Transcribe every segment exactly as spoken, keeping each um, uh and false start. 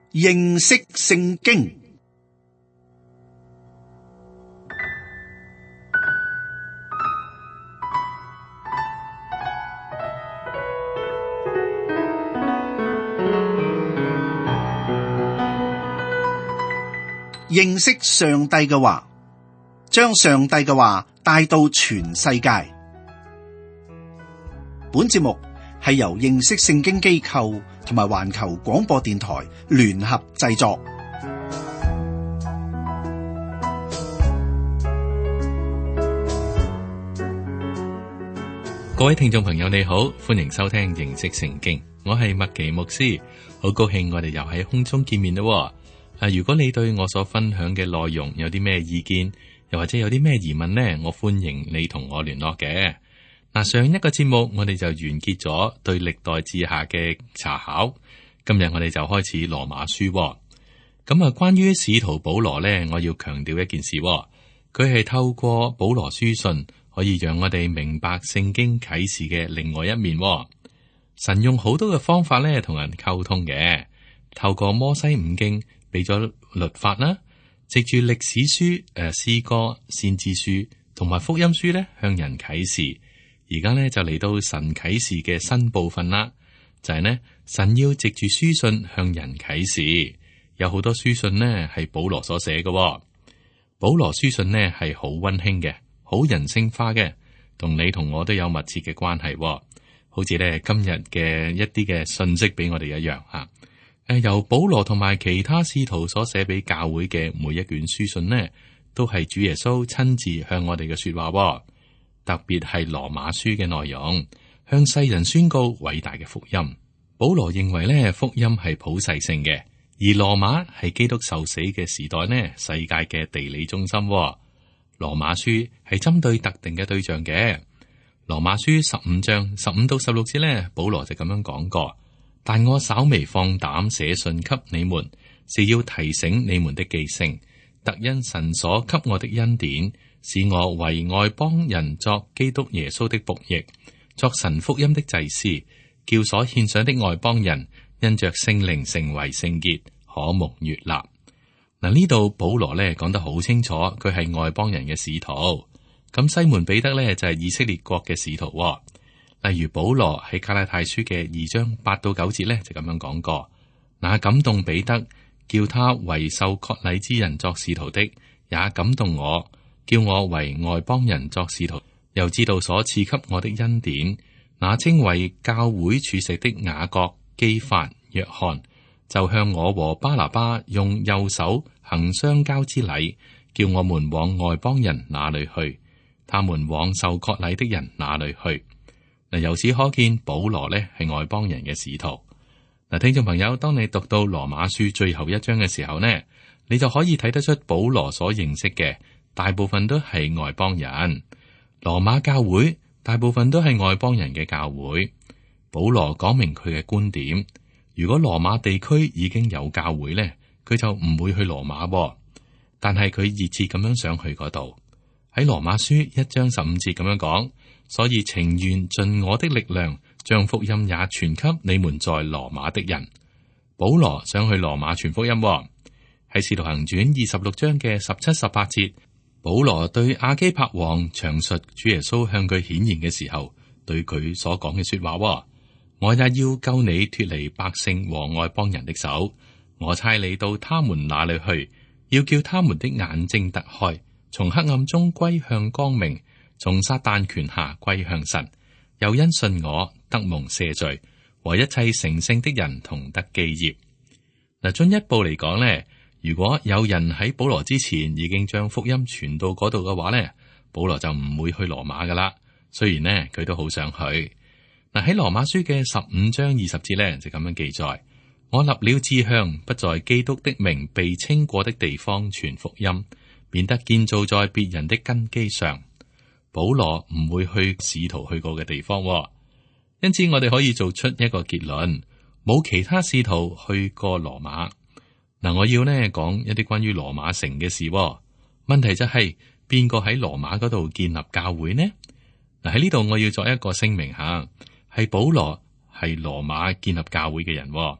認識聖經。認識上帝嘅話，將上帝嘅話帶到全世界。本節目係由認識聖經機構同埋環球廣播電台聯合製作。 各位聽眾朋友你好，歡迎收聽認識聖經，我係麥奇牧師，好高興我哋又喺空中見面咯。啊！如果你對我所分享嘅內容有啲咩意見，又或者有啲咩疑問呢，我歡迎你同我聯絡嘅。嗱，上一個節目我哋就完結咗對歷代志下嘅查考，今日我哋就開始羅馬書。咁啊，關於使徒保羅呢，我要強調一件事，佢係透過保羅書信可以讓我哋明白聖經啟示嘅另外一面。神用好多嘅方法咧同人溝通嘅，透過摩西五經。俾咗律法啦，藉住歷史書、誒詩歌、先知書同埋福音書咧，向人啟示。而家咧就嚟到神啟示嘅新部分啦，就係、是、呢神要藉住書信向人啟示。有好多書信呢係保羅所寫嘅，保羅書信呢係好溫馨嘅，好人性化嘅，同你同我都有密切嘅關係。好似咧今日嘅一啲嘅信息俾我哋一樣吓。誒，由保羅同埋其他使徒所寫俾教會嘅每一卷書信呢，都係主耶穌親自向我哋嘅說話。特別係羅馬書嘅內容，向世人宣告偉大嘅福音。保羅認為呢，福音係普世性嘅，而羅馬係基督受死嘅時代呢，世界嘅地理中心。羅馬書係針對特定嘅對象嘅。羅馬書十五章十五到十六節呢，保羅就咁樣講過。但我稍微放膽寫信給你們，是要提醒你們的記性，特因神所給我的恩典，使我為外邦人作基督耶穌的僕役，作神福音的祭司，叫所獻上的外邦人因着聖靈成為聖潔，可蒙悅納。嗱，呢度保羅咧講得好清楚，佢係外邦人嘅使徒。咁西門彼得咧就係以色列國嘅使徒。例如保羅喺加拉太書嘅二章八到九節咧就咁樣講過，那感動彼得叫他為受割禮之人作使徒的，也感動我，叫我為外邦人作使徒，又知道所賜給我的恩典，那稱為教會柱石的雅各、基法、約翰，就向我和巴拿巴用右手行相交之禮，叫我們往外邦人那裏去，他們往受割禮的人那裏去。嗱，由此可見，保羅咧係外邦人嘅使徒。嗱，聽眾朋友，當你讀到羅馬書最後一章嘅時候呢，你就可以睇得出保羅所認識嘅大部分都係外邦人。羅馬教會大部分都係外邦人嘅教會。保羅講明佢嘅觀點：如果羅馬地區已經有教會呢，佢就唔會去羅馬。但係佢熱切咁樣想去嗰度。喺羅馬書一章十五節咁樣講。所以情願盡我的力量，將福音也傳給你們在羅馬的人。保羅想去羅馬傳福音。喺使徒行傳二十六章嘅十七、十八節，保羅對亞基帕王詳述主耶穌向佢顯現嘅時候，對佢所講嘅說話。我也要救你脫離百姓和外邦人的手，我差你到他們那裏去，要叫他們的眼睛突開，從黑暗中歸向光明，從撒旦權下歸向神，又因信我得蒙赦罪，和一切成聖的人同得基業。嗱，進一步嚟講咧，如果有人喺保羅之前已經將福音傳到嗰度嘅話咧，保羅就唔會去羅馬噶啦。雖然呢，佢都好想去。嗱，喺羅馬書嘅十五章二十節咧就咁樣記載：我立了志向，不在基督的名被稱過的地方傳福音，免得建造在別人的根基上。保羅唔會去使徒去過嘅地方，因此我哋可以做出一個結論：冇其他使徒去過羅馬。嗱，我要呢講一啲關於羅馬城嘅事。問題就係邊個喺羅馬嗰度建立教會呢？嗱，喺呢度我要作一個聲明吓，係保羅係羅馬建立教會嘅人。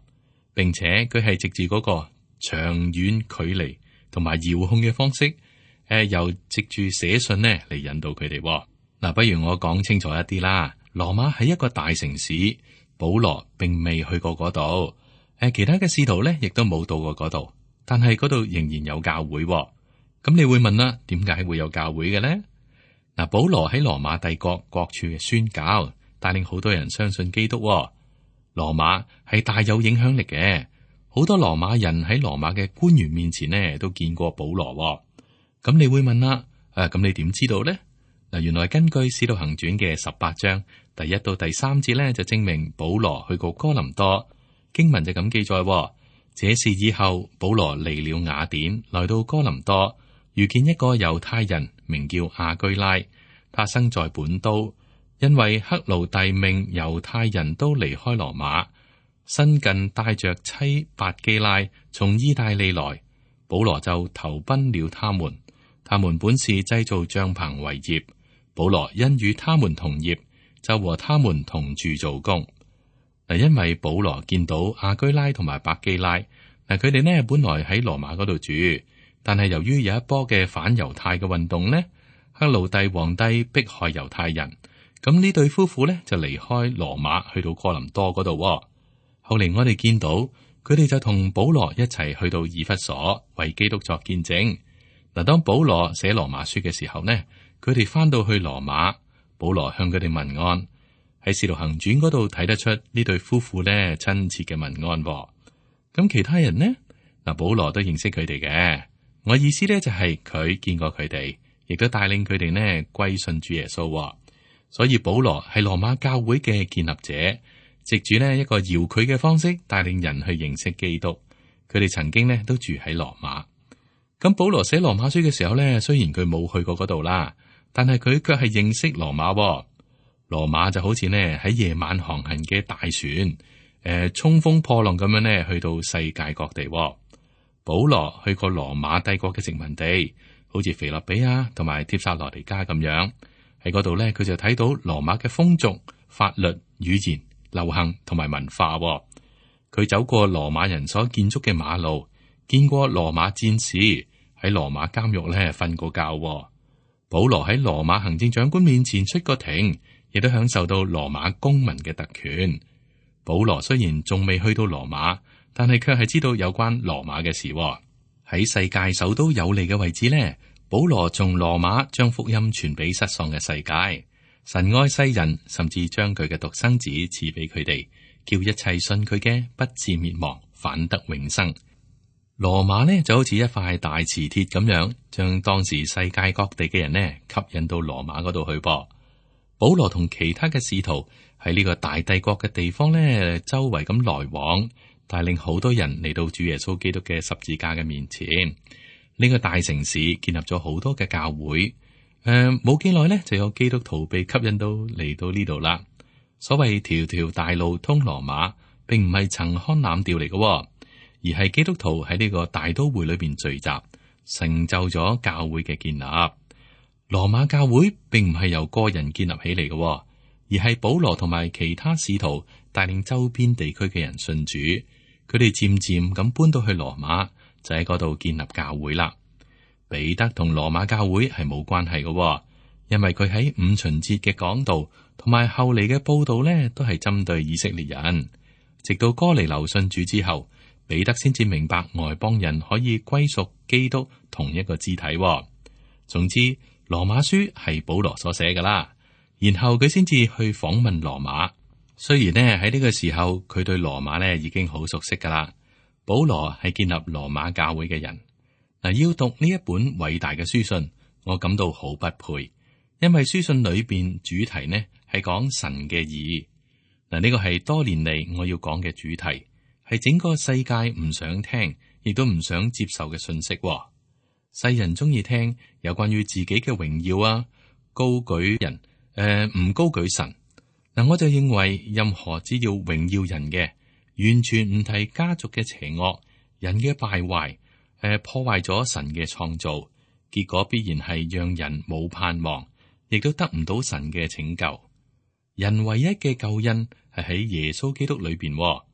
並且佢係藉住嗰個長遠距離同埋遙控嘅方式，誒、呃，又藉住寫信呢嚟引導佢哋。嗱，不如我講清楚一啲啦。羅馬係一個大城市，保羅並未去過嗰度，誒，其他嘅使徒咧亦都冇到過嗰度，但係嗰度仍然有教會。咁你會問啦，點解會有教會嘅咧？嗱，保羅喺羅馬帝國各處嘅宣教，帶領好多人相信基督。羅馬係大有影響力嘅，好多羅馬人喺羅馬嘅官員面前呢都見過保羅。咁你會問啦，誒、啊，咁你點知道咧？嗱，原來根據《使徒行傳》嘅十八章第一到第三節咧，就證明保羅去過哥林多。經文就咁記載：這事以後，保羅離了雅典，來到哥林多，遇見一個猶太人，名叫亞居拉，他生在本都，因為克勞弟命猶太人都離開羅馬，新近帶着妻百基拉從意大利來，保羅就投奔了他們。他們本是製造帳篷為業，保羅因與他們同業，就和他們同住做工。嗱，因為保羅見到亞居拉同埋百基拉，嗱，佢哋呢本來喺羅馬嗰度住，但係由於有一波嘅反猶太嘅運動呢，克勞弟皇帝迫害猶太人，咁呢對夫婦呢就離開羅馬去到哥林多嗰度。後嚟我哋見到佢哋就同保羅一齊去到以弗所為基督作見證。嗱，當保羅寫羅馬書嘅時候呢，佢哋翻到去羅馬，保羅向佢哋問安。喺使徒行傳嗰度睇得出呢對夫婦呢親切嘅問安。咁其他人呢？嗱，保羅都認識佢哋嘅。我意思呢就係佢見過佢哋，亦都帶領佢哋呢歸信主耶穌。所以保羅係羅馬教會嘅建立者，藉住呢一個遙距嘅方式帶領人去認識基督。佢哋曾經呢都住喺羅馬。咁保羅寫羅馬書嘅時候呢，雖然佢冇去過嗰度啦，但係佢卻係認識羅馬。羅馬就好似呢喺夜晚航行嘅大船，誒、呃，衝鋒破浪咁樣呢去到世界各地。保羅去過羅馬帝國嘅殖民地，好似腓立比亞同埋帖撒羅尼迦咁樣。喺嗰度呢，佢就睇到羅馬嘅風俗、法律、語言、流行同埋文化。佢走過羅馬人所建築嘅馬路，見過羅馬戰士，喺羅馬監獄咧瞓過覺。保羅喺羅馬行政長官面前出過庭，亦都享受到羅馬公民嘅特權。保羅雖然仲未去到羅馬，但係卻係知道有關羅馬嘅事。喺世界首都有利嘅位置呢，保羅從羅馬將福音傳俾失喪嘅世界。神愛世人，甚至將佢嘅獨生子賜俾佢哋，叫一切信佢嘅不至滅亡，反得永生。羅馬呢就好似一塊大磁鐵咁樣，將當時世界各地嘅人呢吸引到羅馬嗰度去噃。保羅同其他嘅使徒喺呢個大帝國嘅地方呢，周圍咁來往，帶領好多人嚟到主耶穌基督嘅十字架嘅面前。呢個大城市建立咗好多嘅教會，誒，冇幾耐呢就有基督徒被吸引到嚟到呢度啦。所謂條條大路通羅馬，並唔係陳腔濫調嚟嘅，而係基督徒喺呢個大都會裏邊聚集，成就咗教會嘅建立。羅馬教會並唔係由個人建立起嚟嘅，而係保羅同埋其他使徒帶領周邊地區嘅人信主，佢哋漸漸咁搬到去羅馬，就喺嗰度建立教會啦。彼得同羅馬教會係冇關係嘅，因為佢喺五旬節嘅講道同埋後嚟嘅報道呢，都係針對以色列人。直到哥尼流信主之後，彼得先至明白外邦人可以歸屬基督同一個肢體。總之，羅馬書係保羅所寫噶啦，然後佢先至去訪問羅馬。雖然呢喺呢個時候佢對羅馬呢已經好熟悉噶啦。保羅係建立羅馬教會嘅人。嗱，要讀呢一本偉大嘅書信，我感到好不配，因為書信裏邊主題呢係講神嘅義。嗱，呢個係多年嚟我要講嘅主題，係整個世界唔想聽，亦都唔想接受嘅信息。世人中意聽有關於自己嘅榮耀啊，高舉人，誒、呃、唔高舉神。嗱，我就認為任何只要榮耀人嘅，完全唔提家族嘅邪惡、人嘅敗壞，誒、呃、破壞咗神嘅創造，結果必然係讓人冇盼望，亦都得唔到神嘅拯救。人唯一嘅救恩係喺耶穌基督裏邊，呢、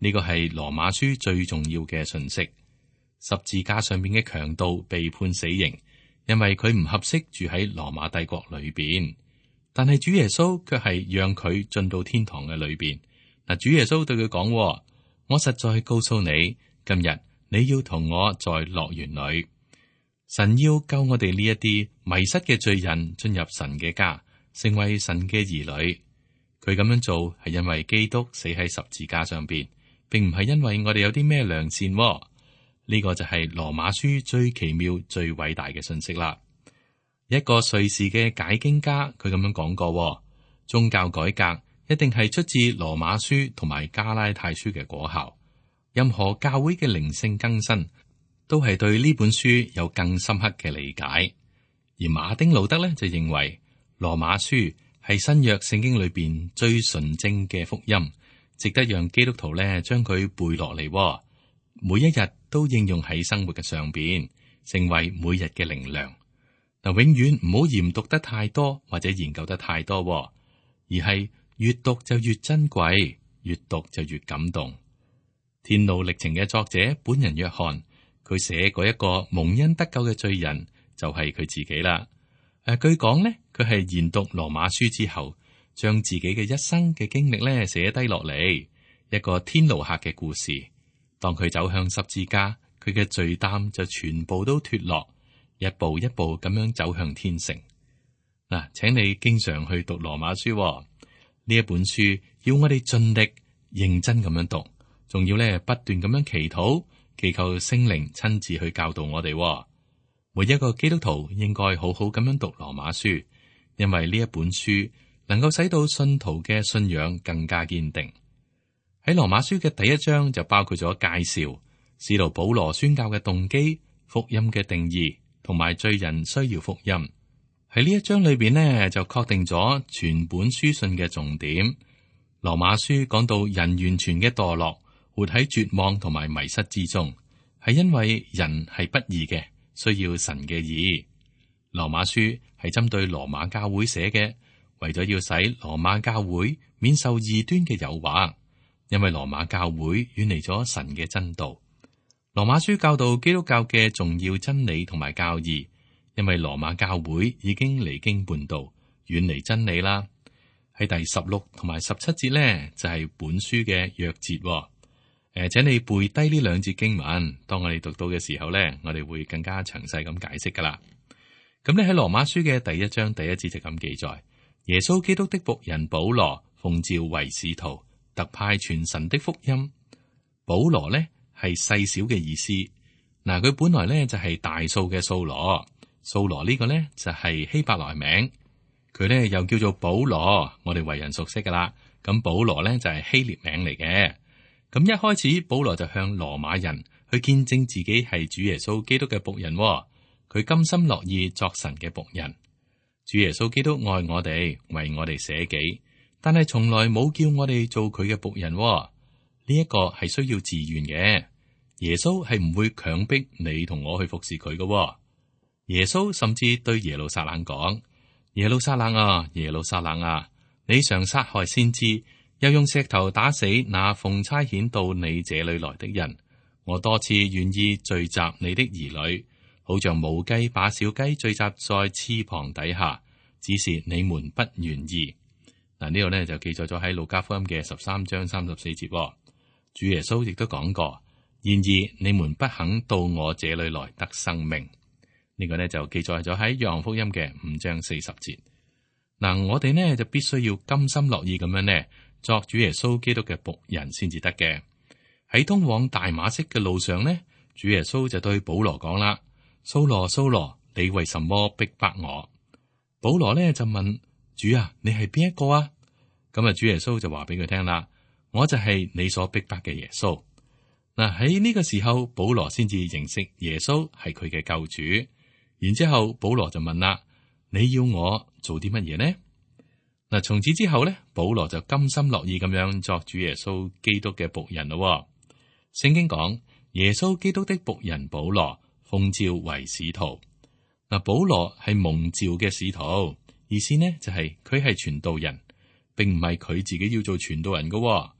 呢個係羅馬書最重要嘅信息。十字架上面嘅強盜被判死刑，因為佢唔合適住喺羅馬帝國裏邊。但係主耶穌卻係讓佢進到天堂嘅裏邊。嗱，主耶穌對佢講：我實在告訴你，今日你要同我在樂園裏。神要救我哋呢一啲迷失嘅罪人進入神嘅家，成為神嘅兒女。佢咁樣做係因為基督死喺十字架上邊，並唔係因為我哋有啲咩良善。呢個就係羅馬書最奇妙、最偉大嘅信息啦。一個瑞士嘅解經家，佢咁樣講過：宗教改革一定係出自羅馬書同埋加拉太書嘅果效。任何教會嘅靈性更新，都係對呢本書有更深刻嘅理解。而馬丁路德咧就認為羅馬書係新約聖經裏邊最純正嘅福音，值得讓基督徒咧將佢背落嚟，每一日都應用喺生活嘅上邊，成為每日嘅靈糧。嗱，永遠唔好研讀得太多或者研究得太多，而係越讀就越珍貴，越讀就越感動。天路歷程嘅作者本人約翰，佢寫過一個蒙恩得救嘅罪人，就係、是、佢自己啦。誒、啊，據講咧，佢係研讀羅馬書之後，將自己嘅一生嘅經歷咧寫低落嚟，一個天路客嘅故事。當佢走向十字架，佢嘅罪擔就全部都脫落，一步一步咁樣走向天城。嗱、啊，請你經常去讀羅馬書、哦，呢一本書要我哋盡力認真咁樣讀，仲要咧不斷咁樣祈禱，祈求聖靈親自去教導我哋、哦。每一個基督徒應該好好咁樣讀羅馬書，因為呢一本書能夠使到信徒嘅信仰更加堅定。喺羅馬書嘅第一章就包括咗介紹使徒保羅宣教嘅動機、福音嘅定義同埋罪人需要福音。喺呢一章裏邊呢，就確定咗全本書信嘅重點。羅馬書講到人完全嘅墮落，活喺絕望同埋迷失之中，係因為人係不義嘅，需要神嘅義。羅馬書係針對羅馬教會寫嘅，為咗要使羅馬教會免受異端嘅誘惑。因為羅馬教會遠離咗神嘅真道。羅馬書教導基督教嘅重要真理同埋教義，因為羅馬教會已經離經叛道，遠離真理啦。喺第十六同埋十七節呢，就係、是、本書嘅約節。誒、呃，請你背低呢兩節經文，當我哋讀到嘅時候呢，我哋會更加詳細咁解釋噶啦。咁咧喺羅馬書嘅第一章第一節就咁記載：耶穌基督的僕人保羅奉召為使徒，特派傳神的福音。保羅呢係細小嘅意思，嗱，佢本來呢就係大數嘅掃羅，掃羅呢個呢就係希伯來名，佢呢又叫做保羅，我哋為人熟悉噶啦。咁保羅呢就係希臘名嚟嘅。咁一開始保羅就向羅馬人去見證自己係主耶穌基督嘅僕人，佢甘心樂意作神嘅僕人。主耶穌基督愛我哋，為我哋捨己。但係從來冇叫我哋做佢嘅僕人，呢一個係需要自願嘅。耶穌係唔會強迫你同我去服侍佢嘅。耶穌甚至對耶路撒冷講：耶路撒冷啊，耶路撒冷啊，你常殺害先知，又用石頭打死那奉差遣到你這裏來的人。我多次願意聚集你的兒女，好像母雞把小雞聚集在翅膀底下，只是你們不願意。嗱，呢個呢就記載咗喺路加福音嘅十三章三十四節。主耶穌亦都講過：然而你們不肯到我這裏來得生命。呢、這個呢就記載咗喺約翰福音嘅五章四十節。嗱，我哋呢就必須要甘心樂意咁樣呢作主耶穌基督嘅僕人先至得嘅。喺通往大馬色嘅路上呢，主耶穌就對保羅講啦：掃羅，掃羅，你為什麼逼迫我？保羅呢就問：主啊，你係邊一個啊？咁啊，主耶穌就話俾佢聽啦：我就係你所逼迫嘅耶穌。嗱，喺呢個時候，保羅先至認識耶穌係佢嘅救主。然之後，保羅就問啦：你要我做啲乜嘢呢？嗱，從此之後咧，保羅就甘心樂意咁樣作主耶穌基督嘅僕人咯。聖經講：耶穌基督的僕人保羅奉召為使徒。嗱，保羅係蒙召嘅使徒，意思呢就係佢係傳道人，並唔係佢自己要做傳道人噶。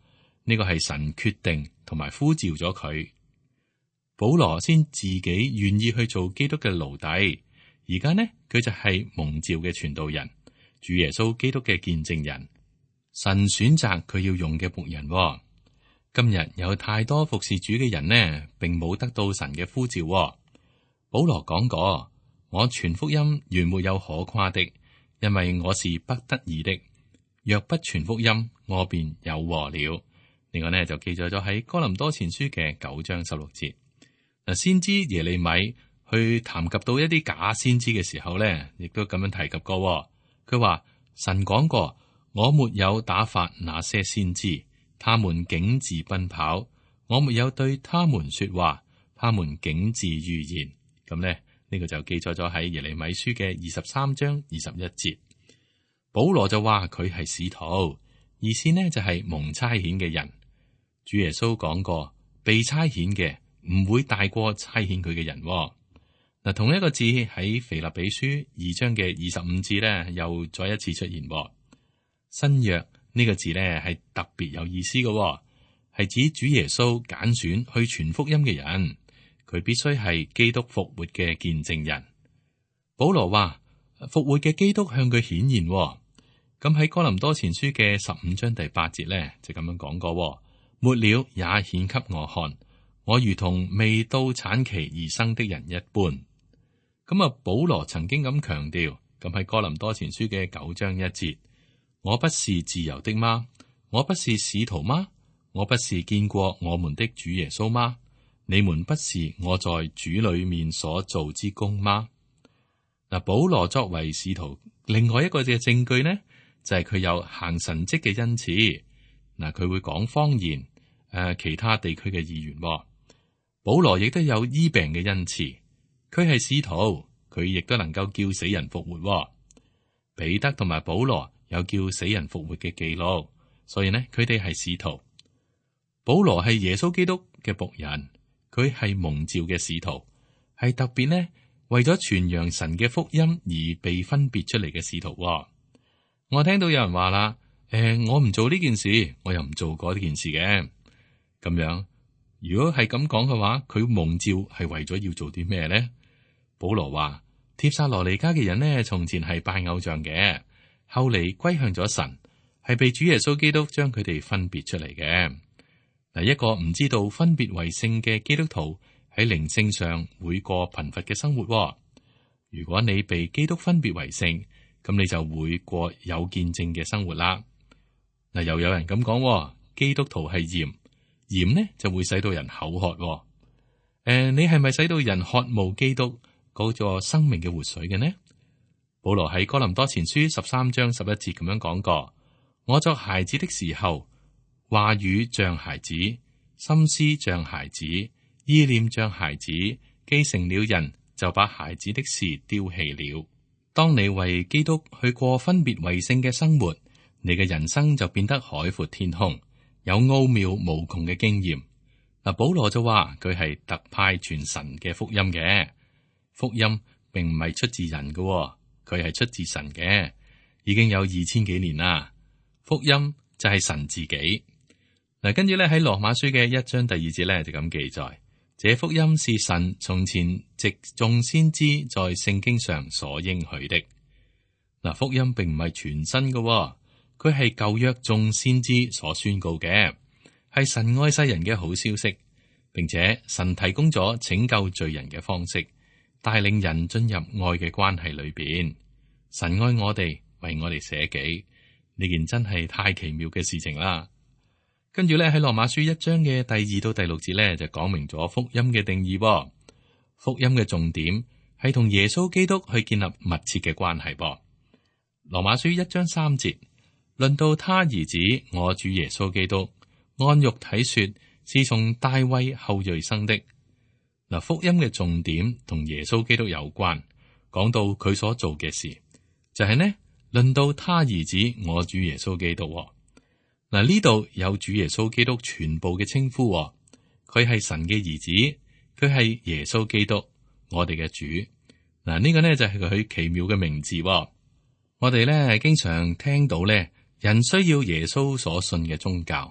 呢個係神決定同埋呼召咗佢。保羅先自己願意去做基督嘅奴隸，而家呢佢就係蒙召嘅傳道人，主耶穌基督嘅見證人。神選擇佢要用嘅僕人。今日有太多服侍主嘅人呢，並冇得到神嘅呼召。保羅講過：我傳福音原沒有可誇的，因為我是不得已的。若不傳福音，我便有禍了。呢個呢就記載咗喺哥林多前書嘅九章十六節。嗱，先知耶利米去談及到一啲假先知嘅時候呢，亦都咁樣提及過。佢話神講過：我沒有打發那些先知，他們竟自奔跑；我沒有對他們說話，他們竟自預言。咁呢，呢、這個就記載咗喺耶利米書嘅二十三章二十一節。保羅就話佢係使徒，意思呢就係蒙差遣嘅人。主耶穌講過，被差遣嘅唔會大過差遣佢嘅人。嗱，同一個字喺腓立比書二章嘅二十五節呢，又再一次出現。新約呢個字呢係特別有意思嘅，係指主耶穌揀選去傳福音嘅人，佢必須係基督復活嘅見證人。保羅話復活嘅基督向佢顯現，咁喺哥林多前書嘅十五章第八節呢，就咁樣講過：末了也顯給我看，我如同未到產期而生的人一般。咁啊，保羅曾經咁強調，咁喺哥林多前書嘅九章一節。我不是自由的嗎？我不是使徒嗎？我不是見過我們的主耶穌嗎？你們不是我在主裏面所做之功嗎？嗱，保羅作為使徒，另外一個嘅證據呢，就係、是、佢有行神蹟嘅恩賜。嗱，佢會講方言，誒、呃，其他地區嘅語言。保羅亦都有醫病嘅恩賜，佢係使徒，佢亦都能夠叫死人復活。彼得同埋保羅有叫死人復活嘅記錄，所以呢，佢哋係使徒。保羅係耶穌基督嘅僕人，佢係蒙召嘅使徒，係特別呢為咗傳揚神嘅福音而被分別出嚟嘅使徒。我聽到有人話啦，誒、呃，我唔做呢件事，我又唔做嗰件事嘅，咁樣。如果係咁講嘅話，佢蒙召係為咗要做啲咩呢？保羅話：帖撒羅尼迦嘅人呢，從前係拜偶像嘅。後嚟歸向咗神，係被主耶穌基督將佢哋分別出嚟嘅。嗱，一個唔知道分別為聖嘅基督徒喺靈性上會過貧乏嘅生活。如果你被基督分別為聖，咁你就會過有見證嘅生活啦。嗱，又有人咁講，基督徒係鹽，鹽呢就會使到人口渴。誒、呃，你係咪使到人渴慕基督嗰個生命嘅活水嘅呢？保羅喺哥林多前書十三章十一節咁樣講過：我作孩子的時候，話語像孩子，心思像孩子，意念像孩子，既成了人，就把孩子的事丟棄了。當你為基督去過分別為聖嘅生活，你嘅人生就變得海闊天空，有奧妙無窮嘅經驗。嗱，保羅就話佢係特派傳神嘅福音嘅，福音並唔係出自人嘅。佢係出自神嘅，已經有二千幾年啦。福音就係神自己。嗱，跟住咧喺羅馬書嘅一章第二節咧就咁記載：這福音是神從前藉眾先知在聖經上所應許的。嗱，福音並唔係全新嘅，佢係舊約眾先知所宣告嘅，係神愛世人嘅好消息，並且神提供咗拯救罪人嘅方式，帶領人進入愛嘅關係裏邊。神愛我哋，為我哋捨己，呢件真係太奇妙嘅事情啦。跟住咧喺羅馬書一章嘅第二到第六節咧就講明咗福音嘅定義。福音嘅重點係同耶穌基督去建立密切嘅關係。噃，羅馬書一章三節，論到他兒子我主耶穌基督，按肉體說是從大衛後裔生的。嗱，福音嘅重點同耶穌基督有關，講到佢所做嘅事。就係呢，論到他兒子我主耶穌基督。嗱，呢度有主耶穌基督全部嘅稱呼，佢係神嘅兒子，佢係耶穌基督，我哋嘅主。嗱，呢個呢就係佢奇妙嘅名字。我哋呢經常聽到呢，人需要耶穌所信嘅宗教，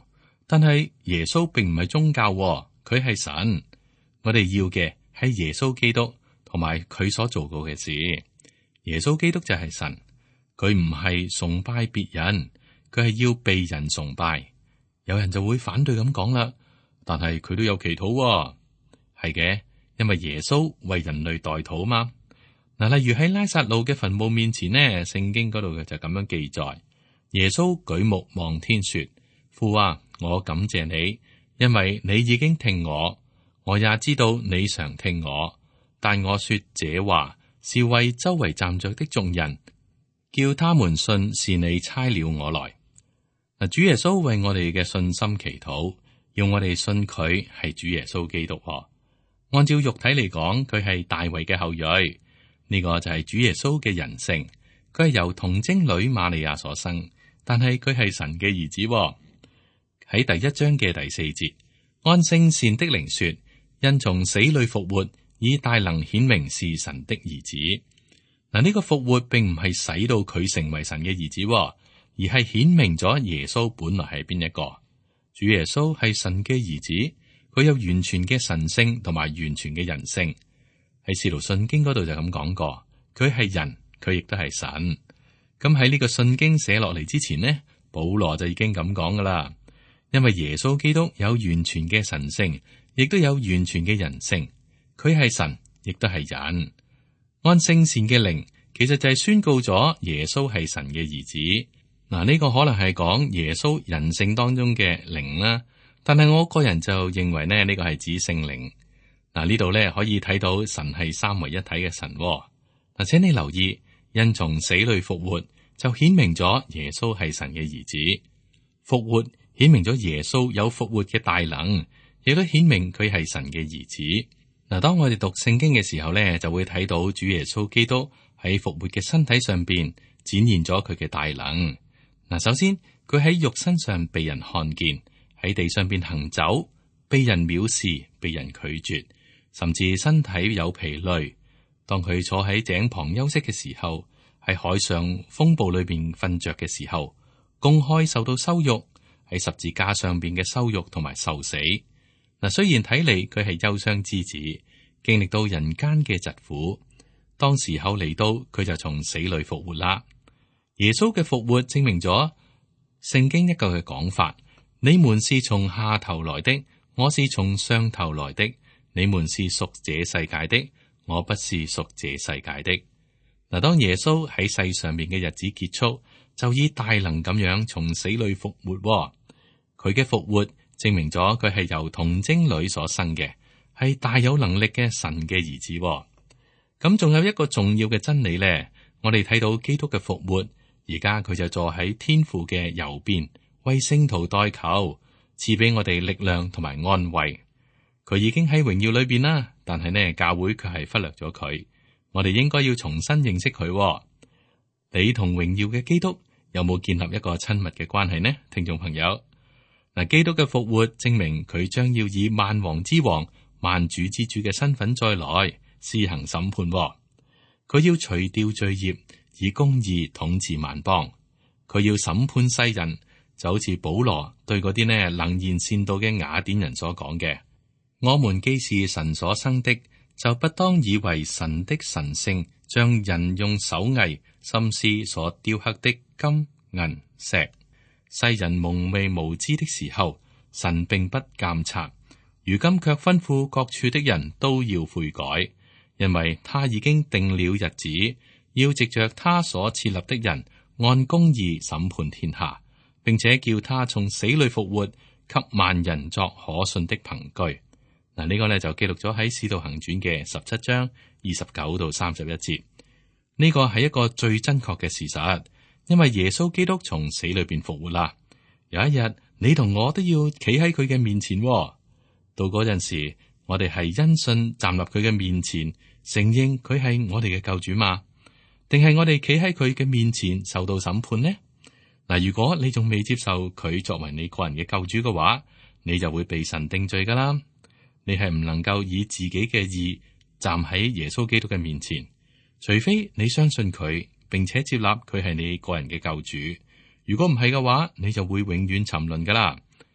但係耶穌並唔係宗教，佢係神。我哋要嘅係耶穌基督同埋佢所做過嘅事。耶穌基督就係神，佢唔係崇拜別人，佢係要被人崇拜。有人就會反對咁講啦，但係佢都有祈禱，係嘅，因為耶穌為人類代禱嘛。嗱，例如喺拉撒路嘅墳墓面前呢，聖經嗰度嘅就咁樣記載：耶穌舉目望天說，父啊，我感謝你，因為你已經聽我，我也知道你常聽我，但我說這話是為周圍站着的眾人，叫他們信是你差了我來。嗱，主耶穌為我哋嘅信心祈禱，要我哋信佢係主耶穌基督。按照肉體嚟講，佢係大衛嘅後裔，呢個就係主耶穌嘅人性。佢係由童貞女瑪利亞所生，但係佢係神嘅兒子。喺第一章嘅第四節，按聖善的靈說，因從死裏復活，以大能顯明是神的兒子。嗱，呢個復活並唔係使到佢成為神嘅兒子，而係顯明咗耶穌本來係邊一個。主耶穌係神嘅兒子，佢有完全嘅神性同埋完全嘅人性。喺使徒信經嗰度就咁講過，佢係人，佢亦都係神。咁喺呢個信經寫落嚟之前呢，保羅就已經咁講噶啦。因為耶穌基督有完全嘅神性，亦都有完全嘅人性，佢係神，亦都係人。按聖善嘅靈，其實就係宣告咗耶穌係神嘅兒子。嗱，呢個可能係講耶穌人性當中嘅靈啦，但係我個人就認為呢，呢個係指聖靈。嗱，呢度咧可以睇到神係三位一體嘅神。嗱，請你留意，因從死裏復活，就顯明咗耶穌係神嘅兒子。復活顯明咗耶穌有復活嘅大能，亦都顯明佢係神嘅兒子。嗱，當我哋讀聖經嘅時候咧，就會睇到主耶穌基督喺復活嘅身體上邊展現咗佢嘅大能。嗱，首先佢喺肉身上被人看見，喺地上邊行走，被人藐視，被人拒絕，甚至身體有疲累。當佢坐喺井旁休息嘅時候，喺海上風暴裏邊瞓着嘅時候，公開受到羞辱，喺十字架上邊嘅羞辱同埋受死。嗱，雖然睇嚟佢係憂傷之子，經歷到人間嘅疾苦，當時候嚟到，佢就從死裏復活啦。耶穌嘅復活證明咗聖經一個嘅講法：你們是從下頭來的，我是從上頭來的；你們是屬這世界的，我不是屬這世界的。嗱，當耶穌喺世上面嘅日子結束，就以大能咁樣從死裏復活。佢嘅復活證明咗佢係由童貞女所生嘅，係大有能力嘅神嘅兒子。咁仲有一個重要嘅真理咧，我哋睇到基督嘅復活。而家佢就坐喺天父嘅右邊，為聖徒代求，賜俾我哋力量同埋安慰。佢已經喺榮耀裏邊啦，但係呢，教會卻係忽略咗佢。我哋應該要重新認識佢。你同榮耀嘅基督有冇建立一個親密嘅關係呢？聽眾朋友，嗱，基督嘅復活證明佢將要以萬王之王、萬主之主嘅身份再來施行審判。佢要除掉罪孽，以公義統治萬邦。佢要審判世人，就好似保羅對嗰啲呢能言善道嘅雅典人所講嘅：我們既是神所生的，就不當以為神的神性像人用手藝心思所雕刻的金銀石。世人蒙昧無知的時候，神並不監察，如今卻吩咐各處的人都要悔改，因為他已經定了日子，要藉着他所設立的人按公義審判天下，並且叫他從死裏復活，給萬人作可信的憑據。嗱，呢個呢就記錄咗喺《使徒行傳》嘅十七章二十九到三十一節。呢個係一個最真確嘅事實，因為耶穌基督從死裏邊復活啦。有一日，你同我都要企喺佢嘅面前。到嗰陣時，我哋係因信站立佢嘅面前，承認佢係我哋嘅救主嘛？定係我哋企喺佢嘅面前受到審判呢？嗱，如果你仲未接受佢作為你個人嘅救主嘅話，你就會被神定罪噶啦。你係唔能夠以自己嘅義站喺耶穌基督嘅面前，除非你相信佢，並且接納佢係你個人嘅救主。如果唔係嘅話，你就會永遠沉淪噶啦。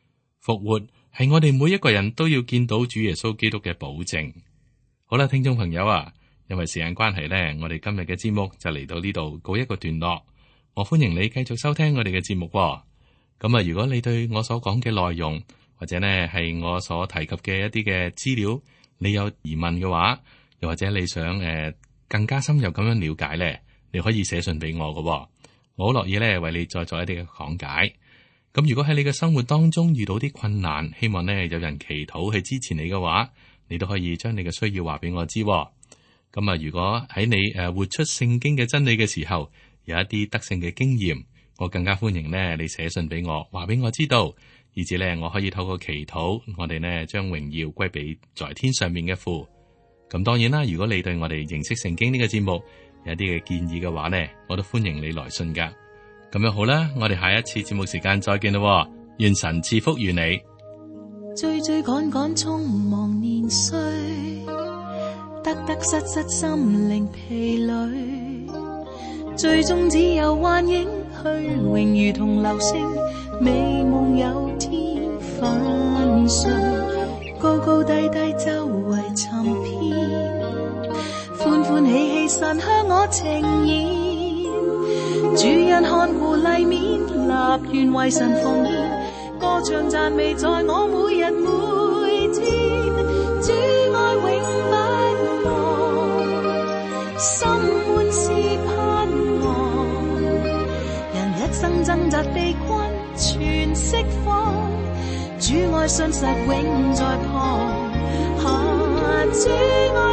復活係我哋每一個人都要見到主耶穌基督嘅保證。好啦，聽眾朋友啊，因為時間關係呢，我哋今日嘅節目就嚟到呢度告一個段落。我歡迎你繼續收聽我哋嘅節目喎。咁啊，如果你對我所講嘅內容，或者呢係我所提及嘅一啲嘅資料，你有疑問嘅話，又或者你想誒、呃、更加深入咁樣了解呢，你可以寫信俾我嘅喎。我好樂意咧為你再做一啲嘅講解。咁如果喺你嘅生活當中遇到啲困難，希望呢有人祈禱去支持你嘅話，你都可以將你嘅需要話俾我知喎。咁啊，如果喺你誒活出聖經嘅真理嘅時候，有一啲得勝嘅經驗，我更加歡迎呢你寫信俾我，話俾我知道。以至呢，我可以透過祈禱，我哋呢將榮耀歸俾在天上面嘅父。咁當然啦，如果你對我哋認識聖經呢個節目有一啲嘅建議嘅話呢，我都歡迎你來信噶。咁樣好啦，我哋下一次節目時間再見咯。願神賜福於你。 追追趕趕匆忙年歲，得得失失心靈疲累，最終只有幻影虛榮，如同流星美夢有天粉碎，高高低低周圍尋遍，歡歡喜喜神向我呈現，主人看顧麗面，立願為神奉獻，歌唱讚美在我每日每天，主愛永不忘，心滿是盼望，人一生掙扎被困全釋放，主愛信實永在旁，啊，主愛